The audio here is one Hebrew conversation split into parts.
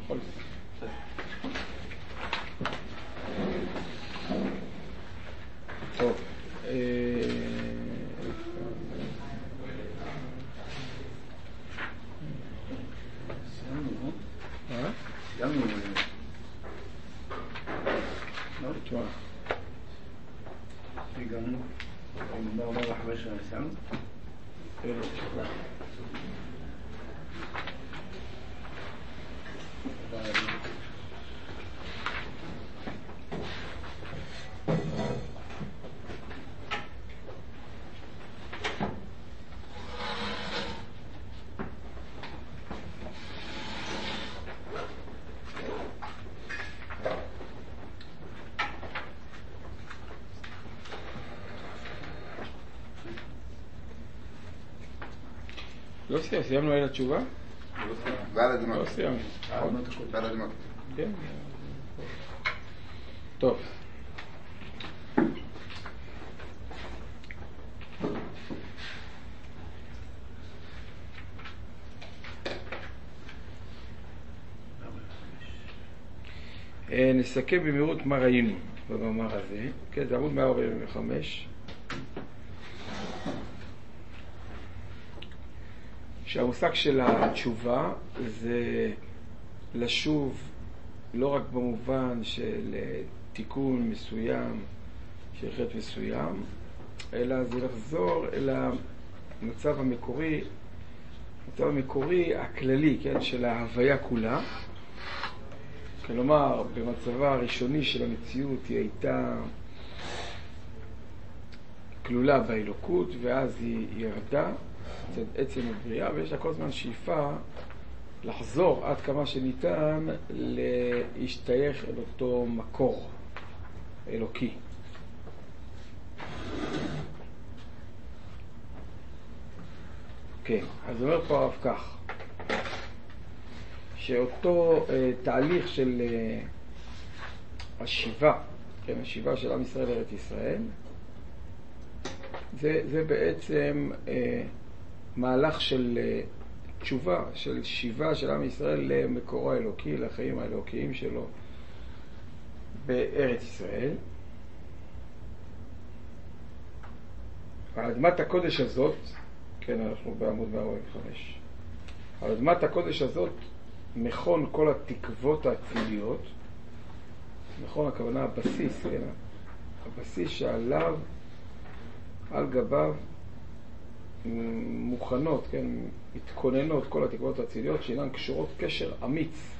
בכל זאת. טוב. סיימנו. לא, תשמע. הגענו. נדבר 45 שנה, סיימנו? לא סיימנו על התשובה? ועל הדמות. לא סיימנו. ועל הדמות. כן. טוב. נסכם במהירות מה ראינו במאמר הזה. כן, זה עמוד 145. שהמושג של התשובה זה לשוב לא רק במובן של תיקון מסוים, של חטא מסוים, אלא זה לחזור אל המצב המקורי הכללי, כן, של ההוויה כולה. כלומר, במצבה הראשוני של המציאות היא הייתה כלולה באלוקות, ואז היא ירדה אצל עצם הבריאה, ויש לה כל הזמן שאיפה לחזור עד כמה שניתן להשתייך אל אותו מקור אלוקי. כן, אז אומר פה הרב כך, שאותו תהליך של השיבה, כן, השיבה של עם ישראל לארץ ישראל, זה בעצם מהלך של תשובה, של שיבה של עם ישראל למקורו האלוקי, לחיים האלוקיים שלו בארץ ישראל. על אדמת הקודש הזאת, כן, אנחנו בעמוד 145, על אדמת הקודש הזאת מכון כל התקוות האציליות. מכון הכוונה הבסיס, כן, הבסיס שעליו, על גביו מוכנות, כן, מתכוננות כל התקוות האציליות שאינן קשורות קשר אמיץ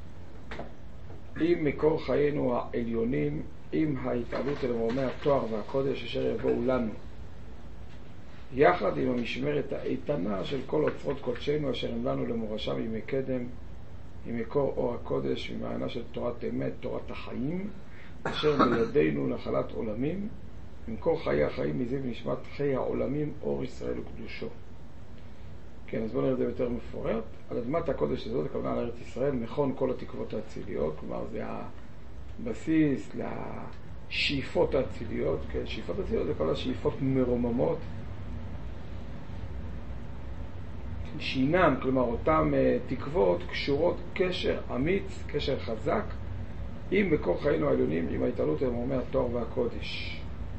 עם מקור חיינו העליונים, עם ההתעלות אל מרומי התואר והקודש אשר יבואו לנו, יחד עם המשמרת האיתנה של כל אוצרות קודשנו אשר הם לנו למורשה מימי קדם, עם מקור אור הקודש, ממעיינה של תורת אמת, תורת החיים, אשר בידינו נחלת עולמים, ממקור חיי החיים מזיו נשמת חיי העולמים, אור ישראל וקדושו. כן, אז בואו נראה את זה יותר מפורט. על אדמת הקודש הזאת, הכוונה על ארץ ישראל, מכון כל התקוות האציליות, כלומר זה הבסיס לשאיפות האציליות. כן, שאיפות האציליות זה כל השאיפות מרוממות, שינן, כלומר אותם תקוות קשורות קשר אמיץ, קשר חזק, עם מקור חיינו העליונים, עם ההתעלות אל מרומי התואר והקודש.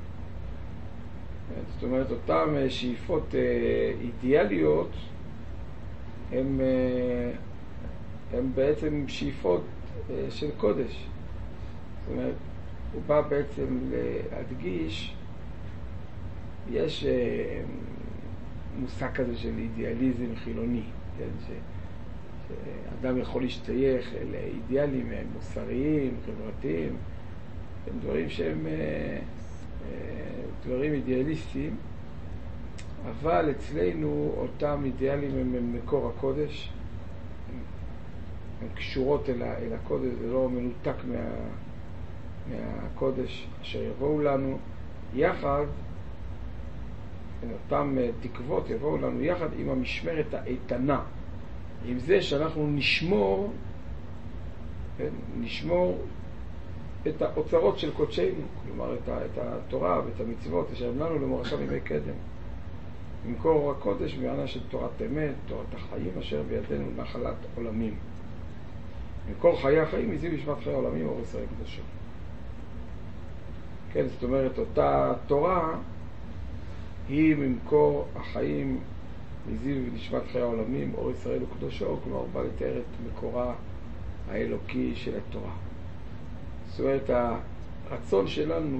זאת אומרת, אותם שאיפות אידיאליות הם בעצם שאיפות של קודש. זאת אומרת, הוא בא בעצם להדגיש, יש מושג כזה של אידיאליזם חילוני, כן? שאדם יכול להשתייך לאידיאלים מוסריים, חברתיים, הם דברים שהם דברים אידיאליסטיים, אבל אצלנו אותם אידיאלים הם מקור הקודש, הם קשורות אל הקודש, זה לא מנותק מהקודש אשר יבואו לנו יחד, אותם תקוות יבואו לנו יחד עם המשמרת האיתנה, עם זה שאנחנו נשמור את האוצרות של קודשנו, כלומר את התורה ואת המצוות אשר הם לנו למורשה מימי קדם, ממקור אור הקודש, מעיינה של תורת אמת, תורת החיים אשר בידינו נחלת עולמים. מקור חיי החיים הזיו נשמת חיי העולמים אור ישראל קדושו. כן, זאת אומרת, אותה תורה היא ממקור החיים הזיו נשמת חיי העולמים אור ישראל וקדושו, כלומר בא לתאר את מקורה האלוקי של התורה. זאת אומרת, הרצון שלנו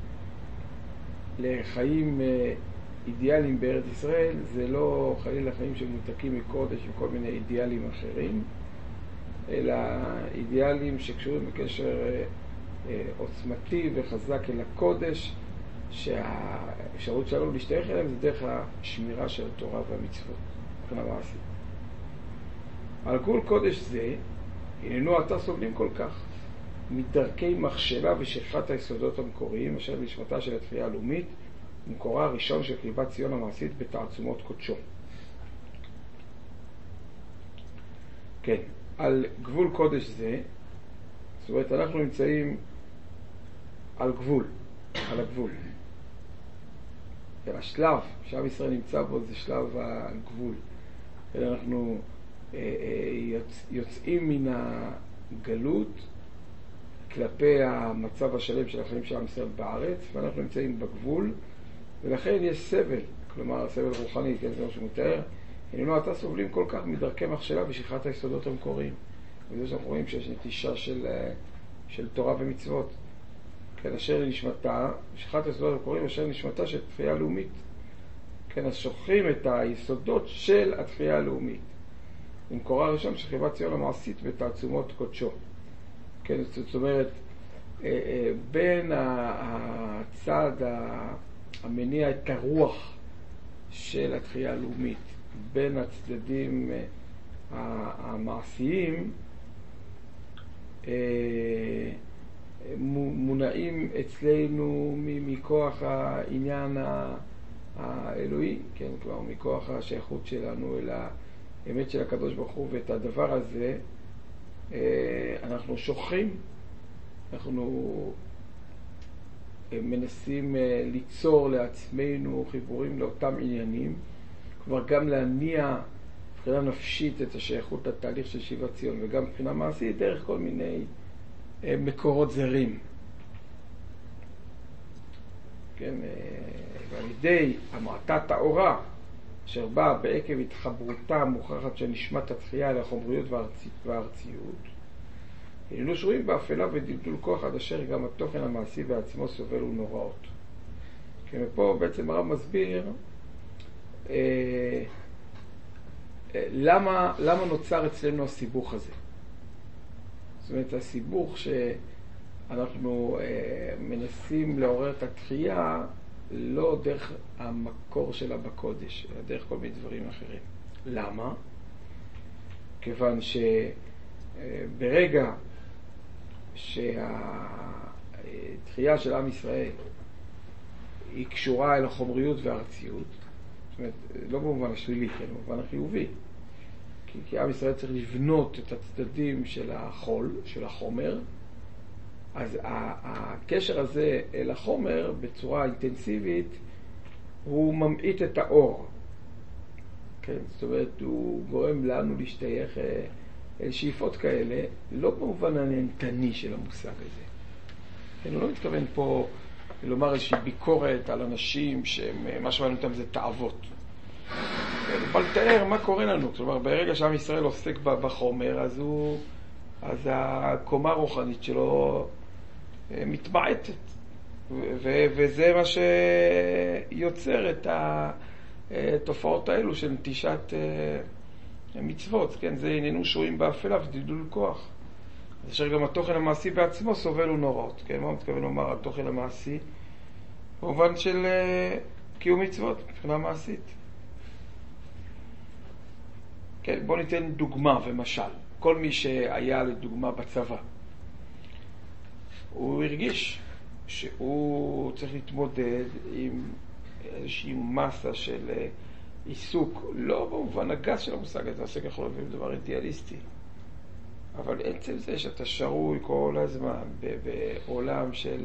לחיים אידיאליים בארץ ישראל זה לא חלילה חיים שמנותקים מקודש וכל מיני אידיאלים אחרים, אלא אידיאלים שקשורים בקשר עוצמתי וחזק אל הקודש, שהאפשרות שלנו להשתייך אליהם זה דרך השמירה של התורה והמצוות מבחינה מעשית. על גבול קודש זה הננו עתה סובלים כל כך מדרכי מכשלה ושכחת היסודות המקוריים אשר נשמתה של התחייה הלאומית, מקורה הראשון של קליפת ציון המעשית בתעצומות קודשו. כן, על גבול קודש זה, זאת אומרת, אנחנו נמצאים על גבול, על הגבול. השלב שעם ישראל נמצא בו זה שלב הגבול. אנחנו יוצאים מן הגלות כלפי המצב השלם של החיים של עם ישראל בארץ, ואנחנו נמצאים בגבול, ולכן יש סבל, כלומר סבל רוחני, כן, זה מה שמתאר. הננו עתה סובלים כל כך מדרכי מכשלה ושכחת היסודות המקוריים. וזה שאנחנו רואים שיש נטישה של תורה ומצוות. כן, אשר לנשמתה, שכחת היסודות המקוריים, אשר לנשמתה של התחייה הלאומית. כן, אז שוכחים את היסודות של התחייה הלאומית. במקורה הראשון של קליפת ציון המעשית בתעצומות קודשו. כן, זאת אומרת, בין הצד המניע את הרוח של התחייה הלאומית, בין הצדדים המעשיים, מונעים אצלנו מכוח העניין האלוהי, כן, כלומר מכוח השייכות שלנו אל האמת של הקדוש ברוך הוא, ואת הדבר הזה אנחנו שוכחים, אנחנו מנסים ליצור לעצמנו חיבורים לאותם עניינים, כלומר גם להניע מבחינה נפשית את השייכות לתהליך של שיבת ציון, וגם מבחינה מעשית דרך כל מיני מקורות זרים. כן, ועל ידי המעטת האורה אשר באה בעקב התחברותה המוכחת של נשמת התחייה לחומריות והארציות, הננו שרויים באפלה ודלדול כוח עד אשר גם התוכן המעשי בעצמו סובל ונוראות. כן, ופה בעצם הרב מסביר למה נוצר אצלנו הסיבוך הזה. זאת אומרת, הסיבוך שאנחנו מנסים לעורר את התחייה לא דרך המקור שלה בקודש, אלא דרך כל מיני דברים אחרים. למה? כיוון שברגע שהתחייה של עם ישראל היא קשורה אל החומריות והארציות, זאת אומרת, לא במובן השלילי, כן, במובן החיובי, כי עם ישראל צריך לבנות את הצדדים של החול, של החומר, אז הקשר הזה אל החומר בצורה אינטנסיבית הוא ממעיט את האור. כן? זאת אומרת, הוא גורם לנו להשתייך אל שאיפות כאלה, לא במובן הנהנתני של המושג הזה. כן, הוא לא מתכוון פה לומר איזושהי ביקורת על אנשים שמה שמעניין אותם זה תאוות. כן, הוא בא לתאר מה קורה לנו. כלומר, ברגע שעם ישראל עוסק בחומר, אז הקומה הרוחנית שלו מתמעטת. וזה מה שיוצר את התופעות האלו של נטישת מצוות. כן, זה איננו שרויים באפלה ודלדול כוח. אז אשר גם התוכן המעשי בעצמו סובל ונוראות. כן, מה מתכוון לומר התוכן המעשי? במובן של קיום מצוות, מבחינה מעשית. כן, בוא ניתן דוגמה ומשל. כל מי שהיה לדוגמה בצבא, הוא הרגיש שהוא צריך להתמודד עם איזושהי מסה של עיסוק, לא במובן הגס של המושג הזה, עסק יכול להיות דבר אידיאליסטי, אבל עצם זה שאתה שרוי כל הזמן בעולם של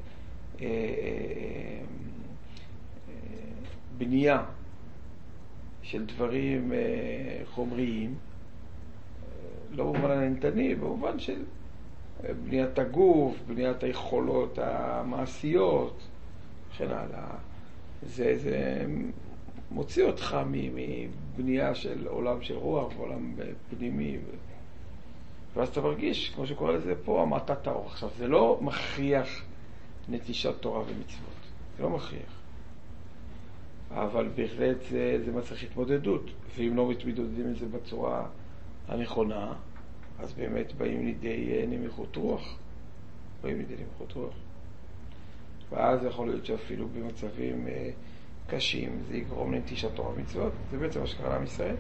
בנייה של דברים חומריים, לא במובן הנהנתני, במובן של בניית הגוף, בניית היכולות המעשיות, וכן הלאה. זה מוציא אותך מבנייה של עולם של רוח, עולם פנימי. ואז אתה מרגיש, כמו שקורא לזה פה, המעטת האור. עכשיו, זה לא מכריח נטישת תורה ומצוות. זה לא מכריח. אבל בהחלט זה מצריך התמודדות. ואם לא מתמודדים את זה בצורה הנכונה, אז באמת באים לידי נמיכות רוח. ואז יכול להיות שאפילו במצבים קשים זה יגרום לנטישת תורה ומצוות. זה בעצם מה שקרה לעם ישראל.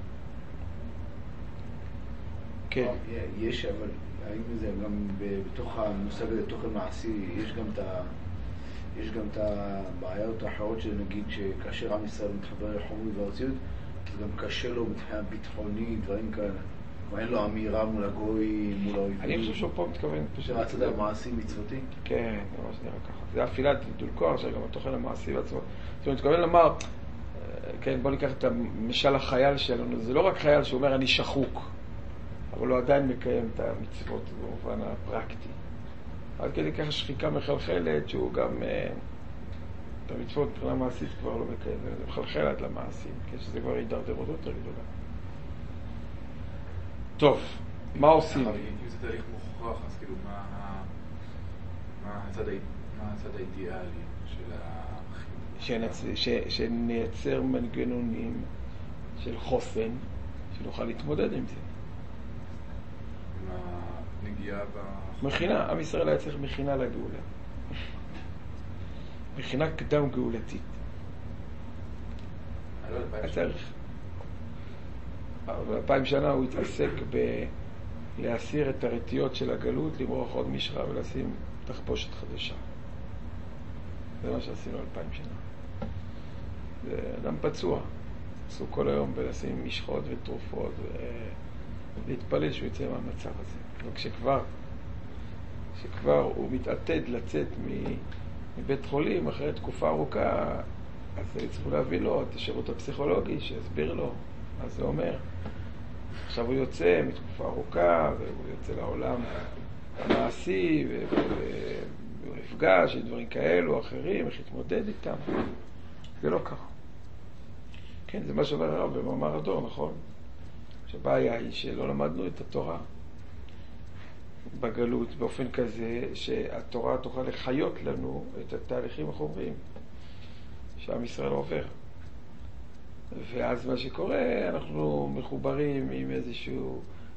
כן. יש, אבל האם זה גם בתוך המושג הזה, תוכן מעשי, יש גם את הבעיות האחרות שנגיד שכאשר עם ישראל מתחבר לחומריות וארציות, אז גם קשה לו מבחינה ביטחונית, דברים כאלה. אין לו אמירה מול הגוי, מול האויבים. אני חושב שהוא פה מתכוון פשוט הצד המעשי מצוותי? כן, ממש נראה ככה. זה אפילת דולקור, שגם התוכן המעשי בעצמו. זאת אומרת, מתכוון לומר, כן, בוא ניקח את המשל החייל שלנו, זה לא רק חייל שאומר אני שחוק, אבל הוא עדיין מקיים את המצוות במובן הפרקטי. עד כדי ככה שחיקה מחלחלת, שהוא גם את המצוות מבחינה מעשית כבר לא מקיים, זה מחלחל עד למעשים, שזה כבר הידרדרות יותר גדולה. טוב, מה עושים? אם זה תהליך מוכרח, אז כאילו מה הצד האידיאלי של החינוך? שנייצר מנגנונים של חוסן, שנוכל להתמודד עם זה. עם הנגיעה מכינה, עם ישראל היה צריך מכינה לגאולה. מכינה קדם גאולתית. היה צריך. אבל 2000 שנה הוא התעסק להסיר את הרטיות של הגלות, למרוח עוד משרה ולשים תחפושת חדשה. זה מה שעשינו 2000 שנה. זה אדם פצוע. עשו כל היום בלשים משחות ותרופות ולהתפלל שהוא יצא מהמצב הזה. וכשכבר הוא מתעתד לצאת מבית חולים אחרי תקופה ארוכה, אז צריכו להביא לו את השירות הפסיכולוגי שיסביר לו. אז זה אומר, עכשיו הוא יוצא מתקופה ארוכה, והוא יוצא לעולם המעשי, והוא נפגש עם דברים כאלו, אחרים, איך להתמודד איתם. זה לא ככה. כן, זה מה שאומר הרב במאמר הדור, נכון? שהבעיה היא שלא למדנו את התורה בגלות באופן כזה, שהתורה תוכל לחיות לנו את התהליכים החומריים שעם ישראל עובר. ואז מה שקורה, אנחנו מחוברים עם איזשהו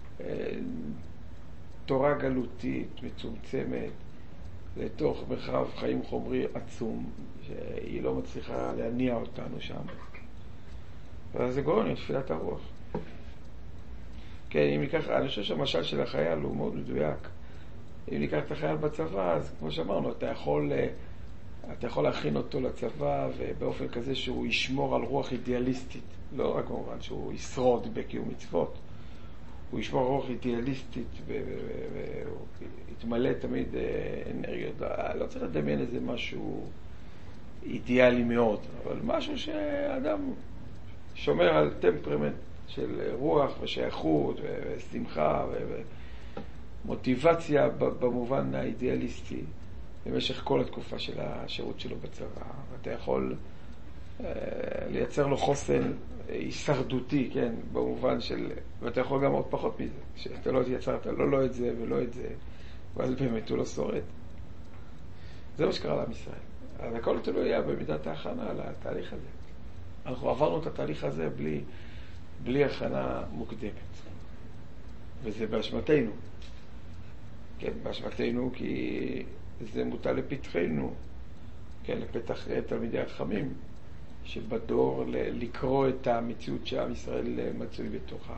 תורה גלותית מצומצמת לתוך מרחב חיים חומרי עצום, שהיא לא מצליחה להניע אותנו שם. ואז זה גורם לתפילת הרוח. כן, אם ניקח, אני חושב שהמשל של החייל הוא מאוד מדויק. אם ניקח את החייל בצבא, אז כמו שאמרנו, אתה יכול להכין אותו לצבא, ובאופן כזה שהוא ישמור על רוח אידיאליסטית. לא רק במובן שהוא ישרוד בקיום מצוות. הוא ישמור על רוח אידיאליסטית, והוא יתמלא תמיד אנרגיות. לא צריך לדמיין איזה משהו אידיאלי מאוד, אבל משהו שאדם שומר על טמפרמנט של רוח ושייכות ושמחה ומוטיבציה במובן האידיאליסטי במשך כל התקופה של השירות שלו בצבא. ואתה יכול לייצר לו חוסן הישרדותי, כן, במובן של, ואתה יכול גם עוד פחות מזה, שאתה לא תייצרת לא את זה ולא את זה, ואז באמת הוא לא שורד. זה מה שקרה לעם ישראל. אז הכל תלוי היה במידת ההכנה לתהליך הזה. אנחנו עברנו את התהליך הזה בלי הכנה מוקדמת. וזה באשמתנו. כן, באשמתנו כי זה מוטל לפתחנו. כן, לפתח תלמידי החכמים, שבדור לקרוא את המציאות שעם ישראל מצוי בתוכה,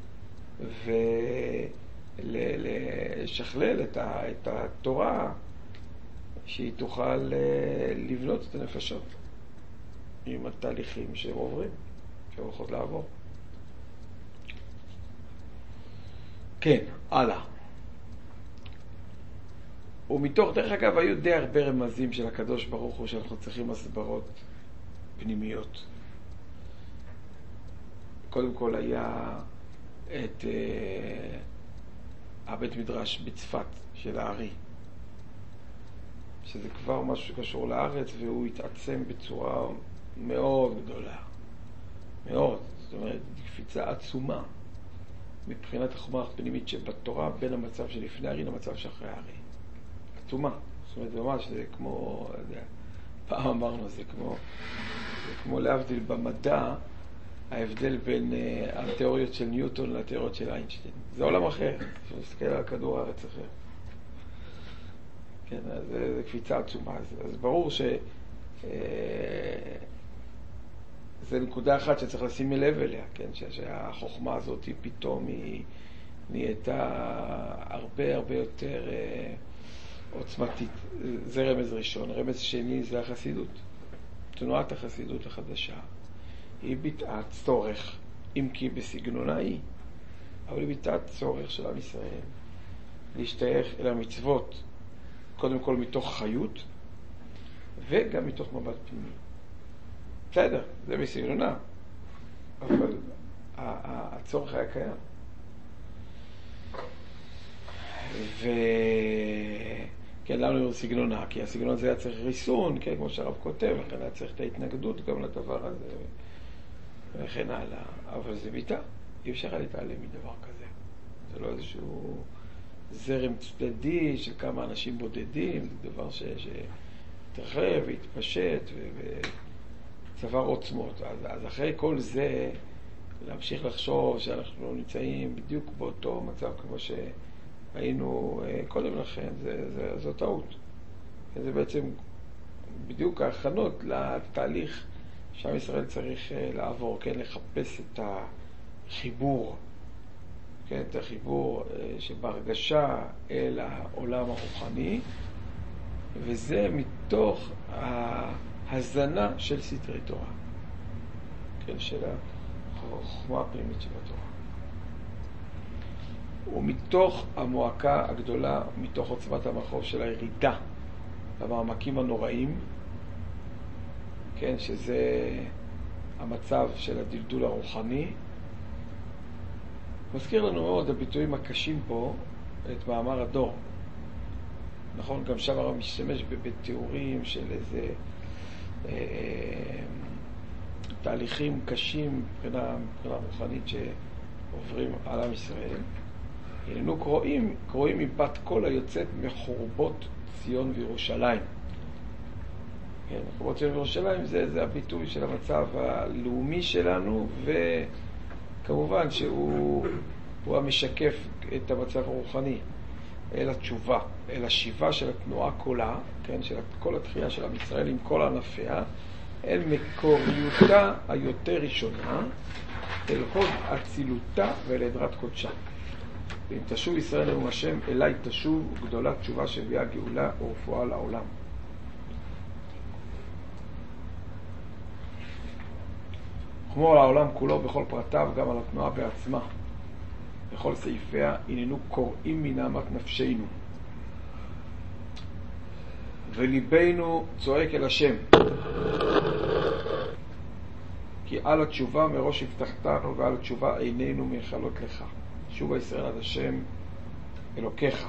ולשכלל את התורה, שהיא תוכל לבנות את הנפשות עם התהליכים שהם עוברים, שהם הולכות לעבור. כן, הלאה. ומתוך, דרך אגב, היו די הרבה רמזים של הקדוש ברוך הוא שאנחנו צריכים הסברות פנימיות. קודם כל היה את הבית מדרש בצפת של הארי, שזה כבר משהו שקשור לארץ, והוא התעצם בצורה מאוד גדולה, מאוד, זאת אומרת, קפיצה עצומה מבחינת החוכמה הפנימית שבתורה בין המצב שלפני הארי למצב שאחרי הארי. עצומה, זאת אומרת, ממש זה כמו, פעם אמרנו, זה כמו להבדיל במדע, ההבדל בין התיאוריות של ניוטון לתיאוריות של איינשטיין. זה עולם אחר, שמסתכל על כדור הארץ אחר. כן, אז זה קפיצה עצומה. אז ברור זה נקודה אחת שצריך לשים לב אליה, כן? שהחוכמה הזאת פתאום היא נהייתה הרבה הרבה יותר עוצמתית. זה רמז ראשון. רמז שני זה החסידות. תנועת החסידות החדשה. היא ביטאה צורך, אם כי בסגנונה היא, אבל היא ביטאה צורך של עם ישראל להשתייך אל המצוות, קודם כל מתוך חיות, וגם מתוך מבט פנימי. בסדר, זה בסגנונה, אבל הצורך היה קיים. כן, למה לא סגנונה? כי הסגנון הזה היה צריך ריסון, כן, כמו שהרב כותב, לכן היה צריך את ההתנגדות גם לדבר הזה, וכן הלאה. אבל זה ביטה, אי אפשר להתעלם מדבר כזה. זה לא איזשהו זרם צדדי של כמה אנשים בודדים, זה דבר שתרחב והתפשט וצבר עוצמות. אז אחרי כל זה, להמשיך לחשוב שאנחנו נמצאים בדיוק באותו מצב כמו שהיינו קודם לכן, זו טעות. זה בעצם בדיוק ההכנות לתהליך שעם ישראל צריך לעבור, כן, לחפש את החיבור, כן, את החיבור שבהרגשה אל העולם הרוחני, וזה מתוך ההזנה של סתרי תורה, כן, של החוכמה הפנימית שבתורה. ומתוך המועקה הגדולה, מתוך עוצמת המחרוב של הירידה למעמקים הנוראים, כן, שזה המצב של הדלדול הרוחני. מזכיר לנו מאוד הביטויים הקשים פה את מאמר הדור. נכון, גם שם הרב משתמש בתיאורים של איזה תהליכים קשים מבחינה רוחנית שעוברים על עם ישראל. הננו קרואים מבת קול היוצאת מחורבות ציון וירושלים. כן, מחורבות ציון וירושלים זה הביטוי של המצב הלאומי שלנו, וכמובן שהוא המשקף את המצב הרוחני אל התשובה, אל השיבה של התנועה כולה, כן, של כל התחייה של עם ישראל עם כל ענפיה, אל מקוריותה היותר ראשונה, אל הוד אצילותה ואל עדרת קודשה. ואם תשוב ישראל נאום השם, אליי תשוב גדולת תשובה שהביאה גאולה ורפואה לעולם. כמו על העולם כולו בכל פרטיו, גם על התנועה בעצמה. בכל סעיפיה הננו קוראים מנעמת נפשנו. וליבנו צועק אל השם. כי על התשובה מראש הבטחתנו, ועל התשובה עינינו מייחלות לך. שובה ישראל עד השם אלוקיך.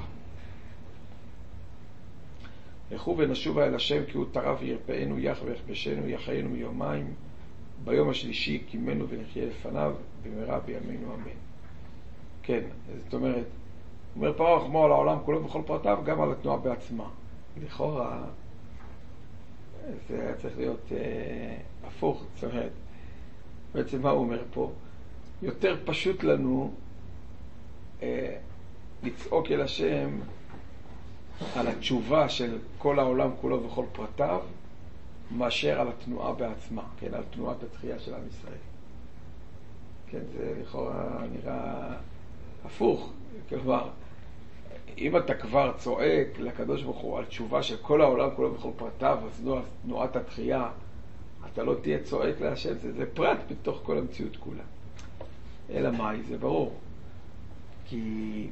לכו ונשובה אל השם, כי הוא טרף וירפאנו, יח ויכבשנו, יחיינו מיומיים, ביום השלישי קימנו ונחיה לפניו, במהרה בימינו אמן. כן, זאת אומרת, אומר פרעה כמו על העולם כולו בכל פרטיו, גם על התנועה בעצמה. לכאורה, זה היה צריך להיות הפוך, זאת אומרת, בעצם מה הוא אומר פה? יותר פשוט לנו לצעוק אל השם על התשובה של כל העולם כולו וכל פרטיו, מאשר על התנועה בעצמה, כן, על תנועת התחייה של עם ישראל. כן, זה לכאורה נראה הפוך. כלומר, אם אתה כבר צועק לקדוש ברוך הוא על תשובה של כל העולם כולו וכל פרטיו, אז תנועת התחייה, אתה לא תהיה צועק להשם, זה פרט בתוך כל המציאות כולה. אלא מאי, זה ברור. כי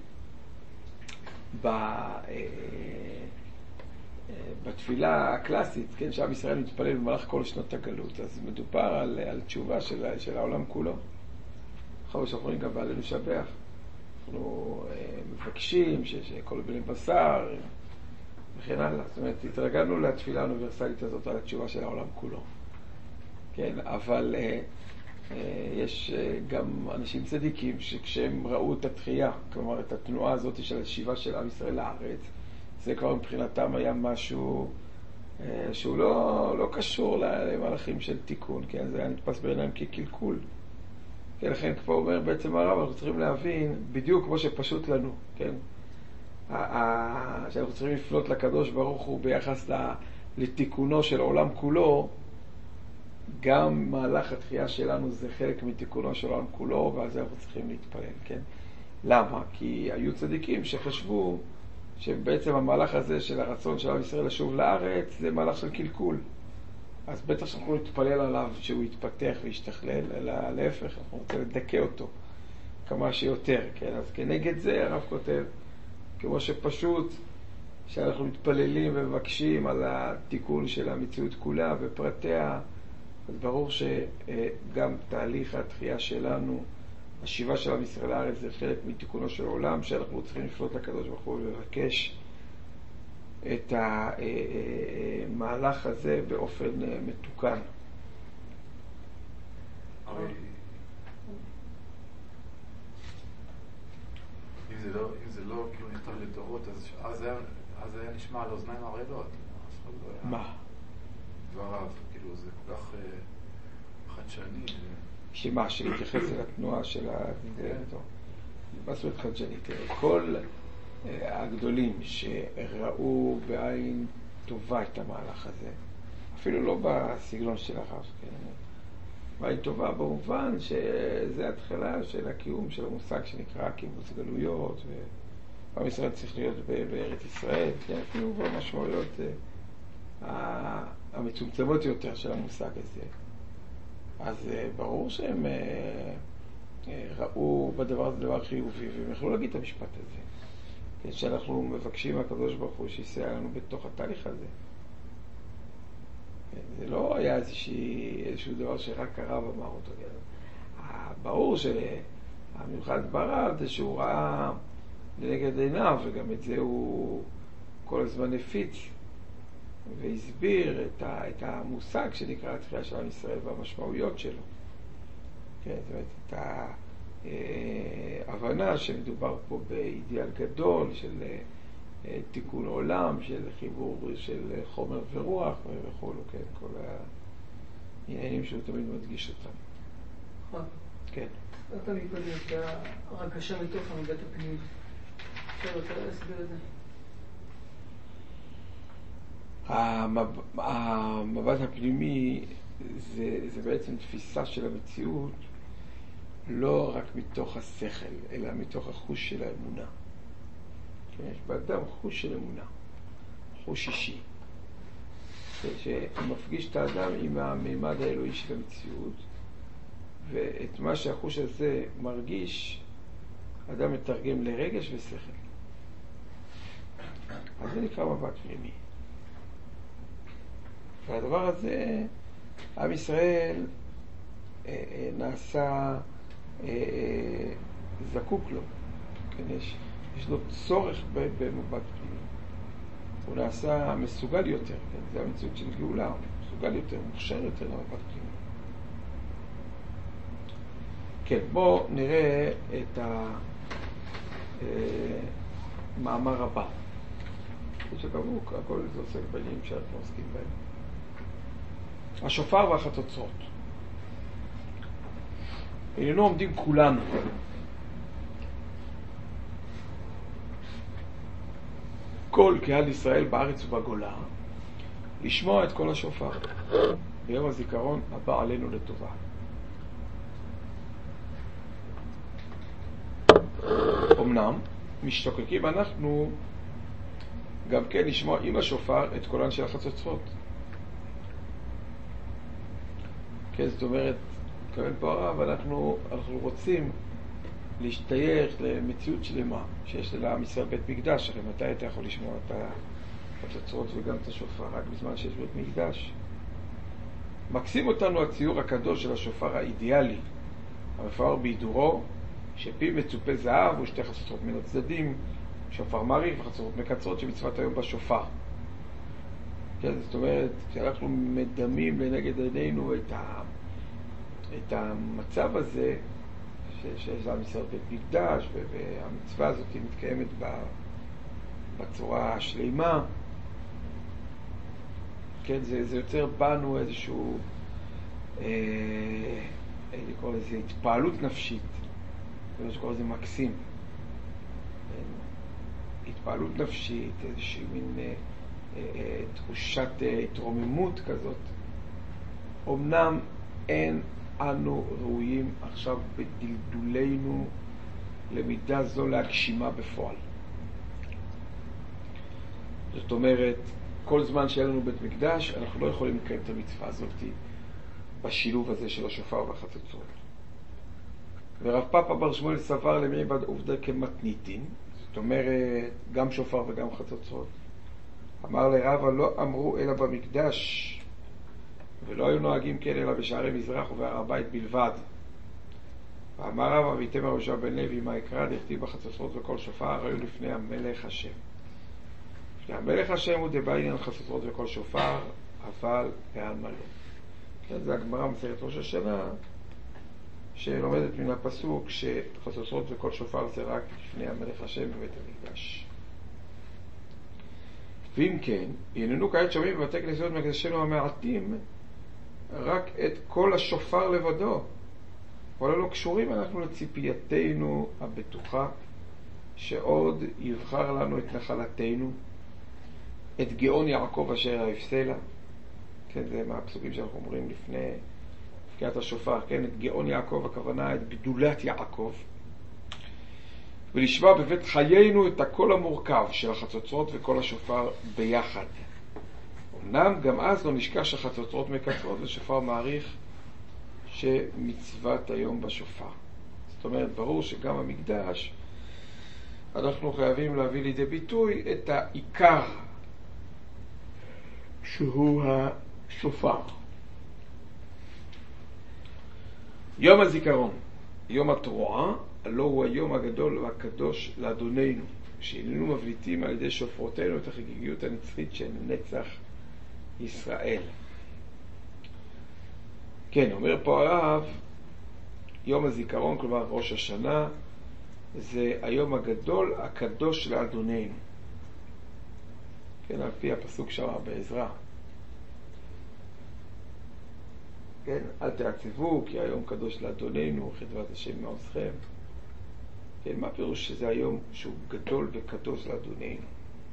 בתפילה הקלאסית, כן, שעם ישראל מתפלל במהלך כל שנות הגלות, אז מדובר על תשובה של העולם כולו. אחרי שאנחנו רואים גם בעלינו שבח. אנחנו מבקשים שכל בני בשר וכן הלאה. זאת אומרת, התרגלנו לתפילה האוניברסלית הזאת על התשובה של העולם כולו. כן, אבל יש גם אנשים צדיקים שכשהם ראו את התחייה, כלומר את התנועה הזאת של השיבה של עם ישראל לארץ, זה כבר מבחינתם היה משהו שהוא לא קשור למהלכים של תיקון, כן? זה היה נתפס בעיניים כקלקול. כן, לכן כבר אומר בעצם הרב, אנחנו צריכים להבין בדיוק כמו שפשוט לנו, כן? שאנחנו צריכים לפנות לקדוש ברוך הוא ביחס לתיקונו של העולם כולו, גם מהלך התחייה שלנו זה חלק מתיקונו של העולם כולו, ועל זה אנחנו צריכים להתפלל, כן? למה? כי היו צדיקים שחשבו שבעצם המהלך הזה של הרצון של עם ישראל לשוב לארץ זה מהלך של קלקול. אז בטח שאנחנו נתפלל עליו שהוא יתפתח וישתכלל, אלא להפך, אנחנו רוצים לדכא אותו כמה שיותר, כן? אז כנגד זה הרב כותב, כמו שפשוט שאנחנו מתפללים ומבקשים על התיקון של המציאות כולה ופרטיה, אז ברור שגם תהליך התחייה שלנו, השיבה של עם ישראל לארץ, זה חלק מתיקונו של העולם, שאנחנו צריכים לפנות לקדוש ברוך הוא ולבקש את המהלך הזה באופן מתוקן. הרי אם זה לא כאילו נכתב לדורות, אז היה נשמע על אוזניים ערלות. מה? דבריו, כאילו זה כל כך חדשני. שמה, שלהתייחס לתנועה של מה זאת אומרת חדשנית? כל הגדולים שראו בעין טובה את המהלך הזה, אפילו לא בסגנון של הרב, כן? בעין טובה במובן שזה התחלה של הקיום של המושג שנקרא קיבוץ גלויות, ועם ישראל צריך להיות בארץ ישראל, כן? אפילו במשמעויות המצומצמות יותר של המושג הזה. אז ברור שהם ראו בדבר הזה דבר חיובי, והם יכלו להגיד את המשפט הזה. כן, שאנחנו מבקשים מהקדוש ברוך הוא שיסייע לנו בתוך התהליך הזה. כן, זה לא היה איזשהו דבר שרק הרב אמר אותו. ברור שהמיוחד ברב זה שהוא ראה לנגד עיניו, וגם את זה הוא כל הזמן הפיץ והסביר את המושג שנקרא התחייה של עם ישראל והמשמעויות שלו. כן, זאת אומרת, את ההבנה שמדובר פה באידיאל גדול של תיקון עולם, של חיבור של חומר ורוח וכו', כן, כל העניינים שהוא תמיד מדגיש אותם. כן. לא תמיד קודם, כי הרגשה מתוך המבט הפנימי. אפשר יותר להסביר את זה? המבט הפנימי זה בעצם תפיסה של המציאות לא רק מתוך השכל, אלא מתוך החוש של האמונה. יש באדם חוש של אמונה, חוש אישי, שמפגיש את האדם עם המימד האלוהי של המציאות, ואת מה שהחוש הזה מרגיש, האדם מתרגם לרגש ושכל. אז זה נקרא מבט פנימי. והדבר הזה, עם ישראל נעשה זקוק לו. כן, יש לו צורך במבט פנימי. הוא נעשה מסוגל יותר, כן? זה המציאות של גאולה, הוא מסוגל יותר, מוכשר יותר למבט פנימי. כן, בואו נראה את המאמר הבא. שכמובן, הכל זה עוסק בעניינים שאנחנו עוסקים בהם. השופר והחצוצרות. אלינו עומדים כולנו. כל קהל ישראל בארץ ובגולה, לשמוע את כל השופר ביום הזיכרון הבא עלינו לטובה. אמנם משתוקקים אנחנו גם כן לשמוע עם השופר את קולן של החצוצרות. כן, זאת אומרת, כמובן פה הרב, אנחנו רוצים להשתייך למציאות שלמה שיש לעם ישראל בית מקדש. הרי מתי אתה יכול לשמוע את החצוצרות וגם את השופר? רק בזמן שיש בית מקדש. מקסים אותנו הציור הקדוש של השופר האידיאלי, המפואר בהידורו, שפיו מצופה זהב ושתי חצוצרות מן הצדדים, שופר מעריך וחצוצרות מקצרות שמצוות היום בשופר. כן, זאת אומרת, כשאנחנו מדמים לנגד עינינו את המצב הזה, שיש עם ישראל בית מקדש, והמצווה הזאת מתקיימת בצורה השלימה, כן, זה יוצר בנו איזשהו, הייתי קורא לזה התפעלות נפשית, זה מה שקורא לזה מקסים. התפעלות נפשית, איזושהי מין תחושת התרוממות כזאת. אמנם אין אנו ראויים עכשיו בדלדולנו למידה זו להגשימה בפועל. זאת אומרת, כל זמן שיהיה לנו בית מקדש, אנחנו לא יכולים לקיים את המצווה הזאת בשילוב הזה של השופר והחצוצרות. ורב פאפא בר שמואל סבר למעבד עובדה כמתניתין, זאת אומרת, גם שופר וגם חצוצרות. אמר לרבא, לא אמרו אלא במקדש, ולא היו נוהגים כן אלא בשערי מזרח ובהר הבית בלבד. ואמר רבא, ויתם יהושע בן לוי, מה יקרא דכתיב בחצוצרות וכל שופר, היו לפני המלך השם. לפני המלך השם הוא דבא עניין חצוצרות וכל שופר, אבל בעל מלא. כן, זה הגמרא מסכת ראש השנה, שלומדת מן הפסוק שחצוצרות וכל שופר זה רק לפני המלך השם בבית המקדש. ואם כן, הננו כעת שומעים בבתי כנסיות מקדשנו המעטים רק את כל השופר לבדו, אבל לא קשורים אנחנו לציפייתנו הבטוחה שעוד יבחר לנו את נחלתנו, את גאון יעקב אשר ההפסלה. כן, זה מהפסוקים שאנחנו אומרים לפני תקיעת השופר, כן, את גאון יעקב, הכוונה את גדולת יעקב, ולשמוע בבית חיינו את הקול המורכב של החצוצרות וכל השופר ביחד. אמנם גם אז לא נשכח שהחצוצרות מקצרות ושופר מעריך שמצוות היום בשופר. זאת אומרת, ברור שגם המקדש אנחנו חייבים להביא לידי ביטוי את העיקר שהוא השופר. יום הזיכרון, יום התרועה, הלא הוא היום הגדול והקדוש לאדוננו, שאיננו מבליטים על ידי שופרותינו את החגיגיות הנצחית של נצח ישראל. כן, אומר פה הרב, יום הזיכרון, כלומר ראש השנה, זה היום הגדול הקדוש לאדוננו. כן, על פי הפסוק שם בעזרא. כן, אל תעצבו, כי היום קדוש לאדוננו, חדבת השם מעוזכם. כן, מה פירוש שזה היום שהוא גדול וקדוש לאדוננו?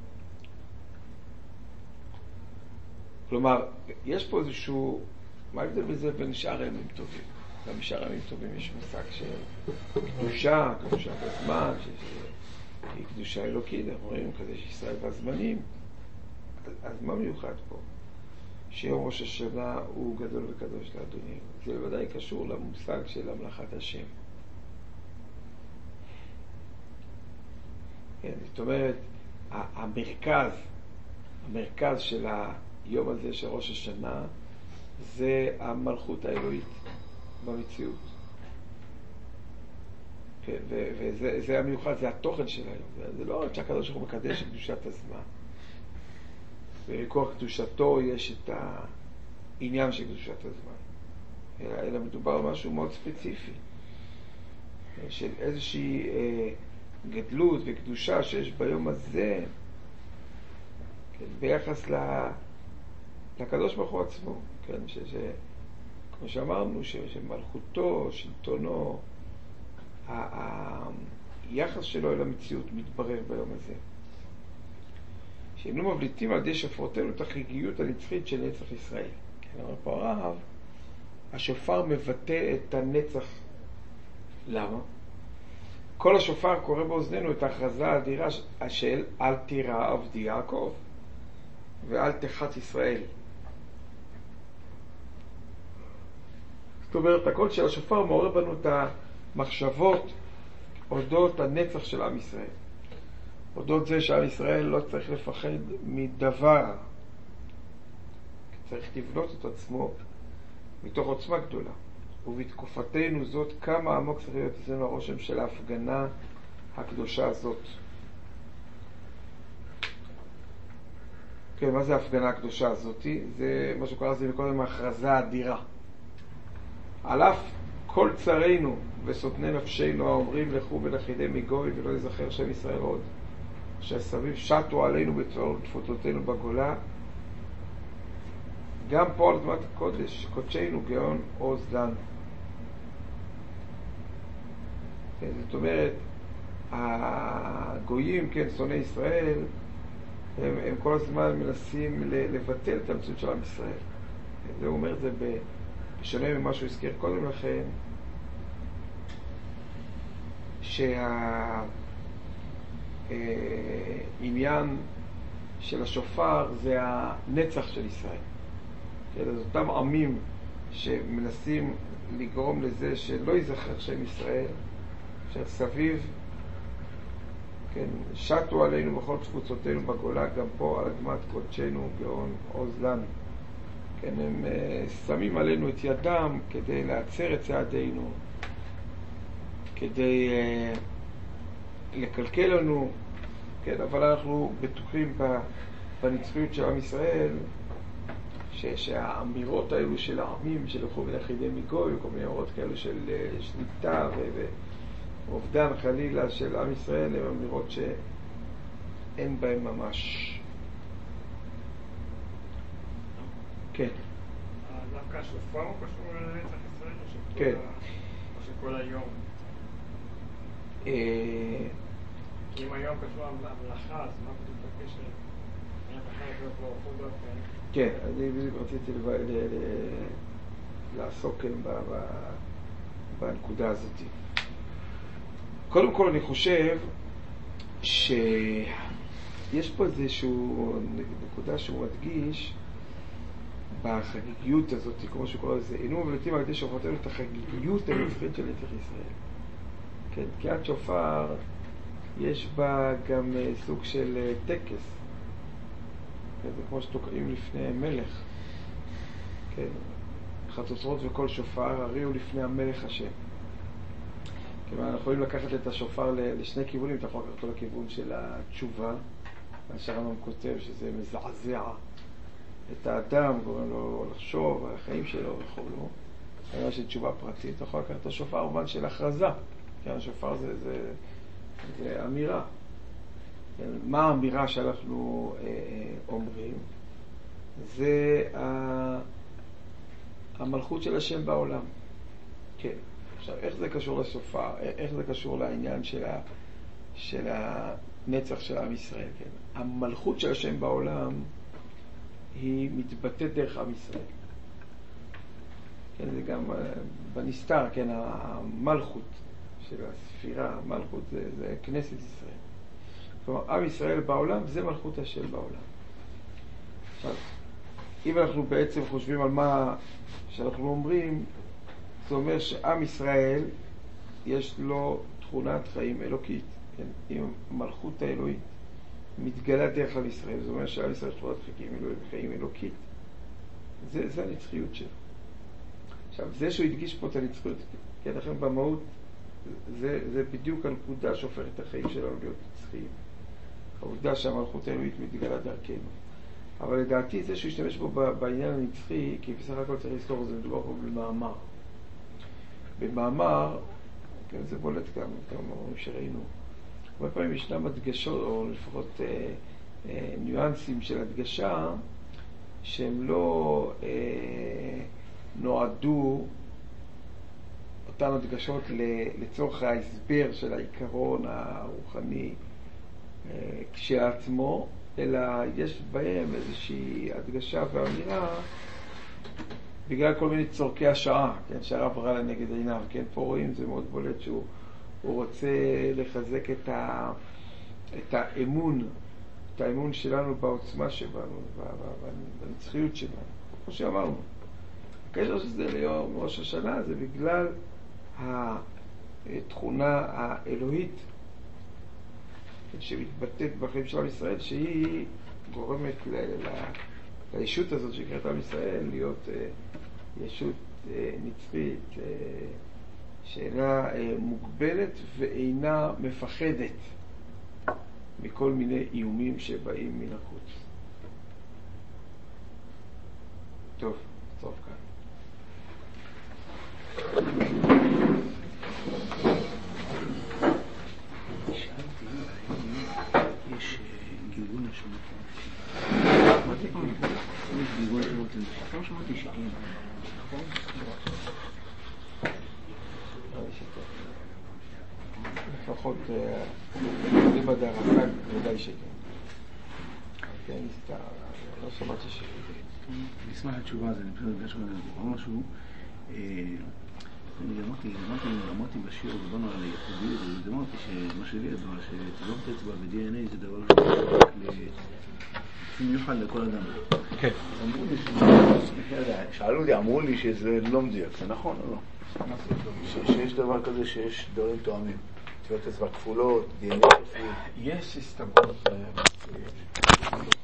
כלומר, יש פה איזשהו, מה ההבדל בזה בין שאר ימים טובים? גם בשאר ימים טובים יש מושג של קדושה, קדושה בזמן, שהיא קדושה אלוקית, אנחנו רואים כזה שישראל והזמנים. אז מה מיוחד פה? שיום ראש השנה הוא גדול וקדוש לאדוננו. זה בוודאי קשור למושג של המלאכת השם. כן, זאת אומרת, המרכז של היום הזה של ראש השנה זה המלכות האלוהית במציאות. כן, וזה המיוחד, זה התוכן של היום. זה לא רק שהקדוש ברוך הוא מקדש את קדושת הזמן. בכוח קדושתו יש את העניין של קדושת הזמן. אלא מדובר על משהו מאוד ספציפי. של איזושהי גדלות וקדושה שיש ביום הזה, כן, ביחס לקדוש ברוך הוא עצמו. כן, כמו שאמרנו, שמלכותו, שלטונו, היחס שלו אל המציאות מתברר ביום הזה. שהם לא מבליטים על ידי שופרותינו את החגיגיות הנצחית של נצח ישראל. כן, אומר פה הרב, השופר מבטא את הנצח. למה? כל השופר קורא באוזנינו את ההכרזה האדירה של אל תירא עבדי יעקב ואל תחת ישראל. זאת אומרת, הקול של השופר מעורר בנו את המחשבות אודות הנצח של עם ישראל. אודות זה שעם ישראל לא צריך לפחד מדבר. צריך לבנות את עצמו מתוך עוצמה גדולה. ובתקופתנו זאת כמה עמוק צריך להיות אצלנו הרושם של ההפגנה הקדושה הזאת. כן, מה זה ההפגנה הקדושה הזאת? זה מה שקורא לזה מקודם ההכרזה האדירה. על אף כל צרינו וסותני נפשנו האומרים לכו ולכידי מגוי ולא יזכר שם ישראל עוד, שסביב שטו עלינו בצור תפוצותינו בגולה, גם פה על אדמת הקודש, קודשנו גאון עוז לנו. כן, זאת אומרת, הגויים, כן, שונאי ישראל, הם כל הזמן מנסים לבטל את המציאות של עם ישראל. זה הוא אומר את זה בשונה ממה שהוא הזכיר קודם לכן, שהעניין של השופר זה הנצח של ישראל. כן, אז אותם עמים שמנסים לגרום לזה שלא ייזכר שם ישראל, שסביב, כן, שטו עלינו בכל תפוצותינו בגולה, גם פה על אדמת קודשנו גאון עוז לנו. כן, הם שמים עלינו את ידם כדי לעצר את צעדינו, כדי לקלקל לנו, כן, אבל אנחנו בטוחים בנצחיות של עם ישראל, שהאמירות האלו של העמים שלקחו ולכידי מגוי, וכל מיני אמירות כאלו של שליטה ואובדן חלילה של עם ישראל, הן אמירות שאין בהן ממש. כן. דווקא השופר הוא קשור לנצח ישראל, כן. או שכל היום? כי אם היום קשור למלאכה, אז מה בדיוק בקשר? היה בחלק לא אוכלו דווקא. כן, אני בדיוק רציתי לעסוק בנקודה הזאת. קודם כל אני חושב שיש פה איזשהו נקודה שהוא מדגיש בחגיגיות הזאת, כמו שהוא קורא לזה, אינו מבלטים על ידי שופרתנו את החגיגיות הנצחית של נצח ישראל. כן, תקיעת שופר יש בה גם סוג של טקס. כן, זה כמו שתוקעים לפני מלך. כן, חצוצרות וכל שופר הריעו לפני המלך השם. כן, אנחנו יכולים לקחת את השופר לשני כיוונים, אתה יכול לקחת אותו לכיוון של התשובה, שהרמב"ם כותב שזה מזעזע את האדם, גורם לו לחשוב על החיים שלו וכולו. זה של תשובה פרטית, אתה יכול לקחת את השופר במובן של הכרזה. כן, השופר זה אמירה. כן, מה האמירה שאנחנו אומרים? זה המלכות של השם בעולם. כן. עכשיו, איך זה קשור לשופר? איך זה קשור לעניין של הנצח של עם ישראל? כן. המלכות של השם בעולם היא מתבטאת דרך עם ישראל. כן, זה גם בנסתר, כן, המלכות של הספירה, המלכות זה כנסת ישראל. כלומר, עם ישראל בעולם זה מלכות השם בעולם. עכשיו, אם אנחנו בעצם חושבים על מה שאנחנו אומרים, זה אומר שעם ישראל יש לו תכונת חיים אלוקית, כן? עם מלכות האלוהית מתגלה דרך עם ישראל, זה אומר שעם ישראל יש תכונת חיים אלוקית. זה הנצחיות שלו. עכשיו, זה שהוא הדגיש פה את הנצחיות, כן, לכן במהות זה בדיוק הנקודה שהופך את החיים שלנו להיות נצחיים. העובדה שהמלכות האלוהית מתגלה דרכנו. אבל לדעתי זה שהוא השתמש בו בעניין הנצחי, כי בסך הכל צריך לזכור, זה מדובר פה במאמר. במאמר, כן, זה בולט כמה שראינו. הרבה פעמים ישנם הדגשות, או לפחות ניואנסים של הדגשה, שהם לא נועדו אותן הדגשות לצורך ההסבר של העיקרון הרוחני כשלעצמו, אלא יש בהם איזושהי הדגשה ואמירה בגלל כל מיני צורכי השעה, כן, שהרב ראה לנגד עיניו. כן, פה רואים, זה מאוד בולט שהוא רוצה לחזק את האמון שלנו בעוצמה שבנו, בנצחיות שלנו. כמו שאמרנו, הקשר שזה ליום ראש השנה זה בגלל התכונה האלוהית שמתבטאת בחיים של עם ישראל, שהיא גורמת לישות הזאת שנקראת עם ישראל להיות ישות נצחית, שאינה מוגבלת ואינה מפחדת מכל מיני איומים שבאים מן החוץ. טוב, סוף כאן. שאלתי, יש גלגול נשמות. יש גלגול נשמות. לא שמעתי שאין. נכון? לפחות זה בדרסה ודאי שכן. כן, לא שמעתי ש... אני אשמח לתשובה הזה, אני פשוט יודע שאומר משהו. אמרתי בשיר, דיברנו על ייחודיות, אמרתי שמה שלי ידוע, שטביעות אצבע ב-DNA זה דבר מיוחד לכל אדם. כן. אמרו לי שזה לא מדויק, זה נכון או לא? שיש דבר כזה שיש דברים תואמים. טביעות אצבע כפולות, DNA כפול. יש הסתברות